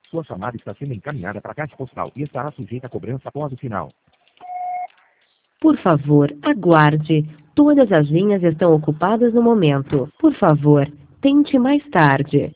Sua chamada está sendo encaminhada para a caixa postal e estará sujeita a cobrança após o sinal. Por favor, aguarde. Todas as linhas estão ocupadas no momento. Por favor, tente mais tarde.